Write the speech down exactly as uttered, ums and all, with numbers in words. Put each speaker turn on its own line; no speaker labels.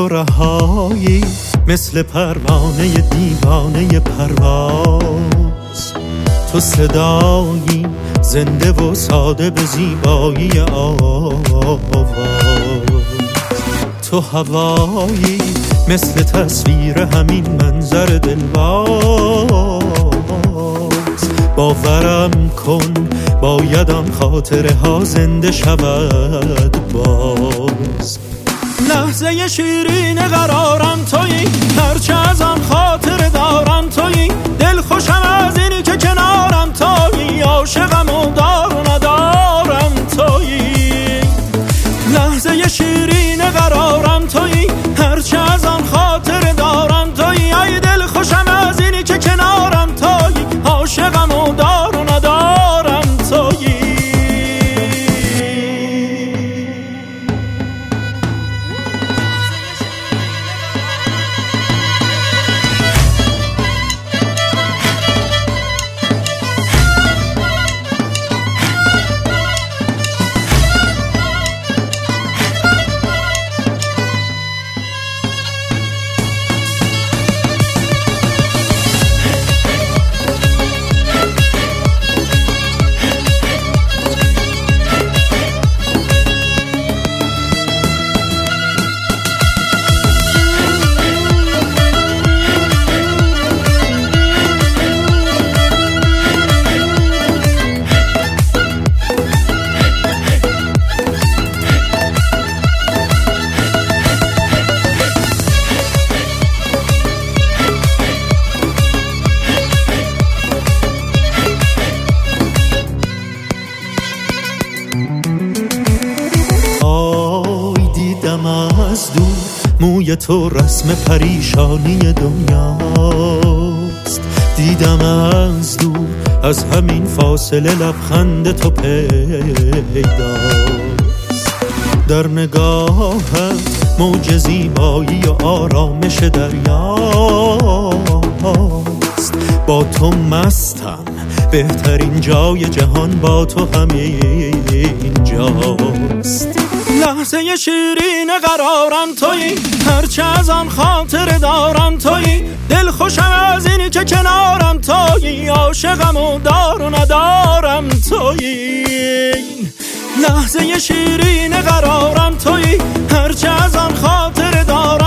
تو رهایی مثل پروانه دیوانه پرواز، تو صدایی زنده و ساده به زیبایی آواز، تو هوایی مثل تصویر همین منظر دلواز. باورم کن باید آن خاطره ها زنده شود باز. لحظه شیرین قرارم تویی، هرچه از آن خاطره دارم تویی، دل خوشم از اینی که کنارم تویی، عاشقم و دار و ندارم تویی. لحظه شیرین قرارم تویی، هرچه از آن خاطره دارم تویی، ای دل خوشم از اینی که کنارم تویی، عاشقم و دار و ندارم تویی. از دور موی تو رسم پریشانی دنیاست، دیدم از دور از همین فاصله لبخند تو پیداست. در نگاهت موج زیبایی و آرامش دریاست، با تو مستم بهترین جای جهان با تو همین جاست. لحظه شیرین قرارم تویی، هرچه از آن خاطر دارم تویی، دل خوشم از اینی که کنارم تویی، عاشقم و دار و ندارم تویی. لحظه شیرین قرارم تویی، هرچه از آن خاطر دارم